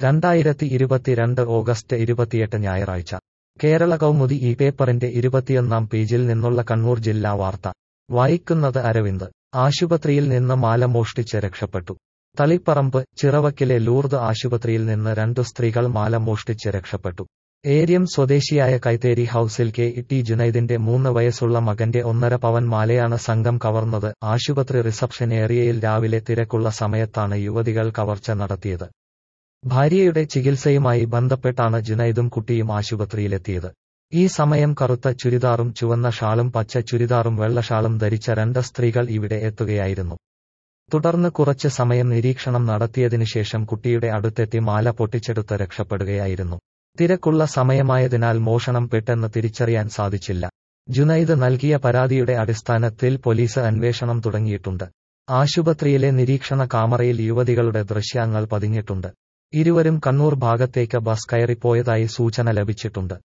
2022 August 28 ഞായറാഴ്ച കേരള കൗമുദി ഈ പേപ്പറിന്റെ 21 പേജിൽ നിന്നുള്ള കണ്ണൂർ ജില്ലാ വാർത്ത വായിക്കുന്നത് അരവിന്ദ്. ആശുപത്രിയിൽ നിന്ന് മാല മോഷ്ടിച്ച് രക്ഷപ്പെട്ടു. തളിപ്പറമ്പ് ചിറവക്കിലെ ലൂർദ് ആശുപത്രിയിൽ നിന്ന് 2 സ്ത്രീകൾ മാല മോഷ്ടിച്ച് രക്ഷപ്പെട്ടു. ഏര്യം സ്വദേശിയായ കൈത്തേരി ഹൌസിൽ കെ.ടി. ജുനൈദിന്റെ 3 വയസ്സുള്ള മകന്റെ 1.5 പവൻ മാലയാണ് സംഘം കവർന്നത്. ആശുപത്രി റിസപ്ഷൻ ഏരിയയിൽ രാവിലെ തിരക്കുള്ള സമയത്താണ് യുവതികൾ കവർച്ച നടത്തിയത്. ഭാര്യയുടെ ചികിത്സയുമായി ബന്ധപ്പെട്ടാണ് ജുനൈദും കുട്ടിയും ആശുപത്രിയിലെത്തിയത്. ഈ സമയം കറുത്ത ചുരിദാറും ചുവന്ന ഷാളും പച്ച ചുരിദാറും വെള്ള ഷാളും ധരിച്ച 2 സ്ത്രീകൾ ഇവിടെ എത്തുകയായിരുന്നു. തുടർന്ന് കുറച്ച് സമയം നിരീക്ഷണം നടത്തിയതിനുശേഷം കുട്ടിയുടെ അടുത്തെത്തി മാല പൊട്ടിച്ചെടുത്ത് രക്ഷപ്പെടുകയായിരുന്നു. തിരക്കുള്ള സമയമായതിനാൽ മോഷണം പെട്ടെന്ന് തിരിച്ചറിയാൻ സാധിച്ചില്ല. ജുനൈദ് നൽകിയ പരാതിയുടെ അടിസ്ഥാനത്തിൽ പോലീസ് അന്വേഷണം തുടങ്ങിയിട്ടുണ്ട്. ആശുപത്രിയിലെ നിരീക്ഷണ കാമറയിൽ യുവതികളുടെ ദൃശ്യങ്ങൾ പതിഞ്ഞിട്ടുണ്ട്. ഇരുവരും കണ്ണൂർ ഭാഗത്തേക്ക് ബസ് കയറിപ്പോയതായി സൂചന ലഭിച്ചിട്ടുണ്ട്.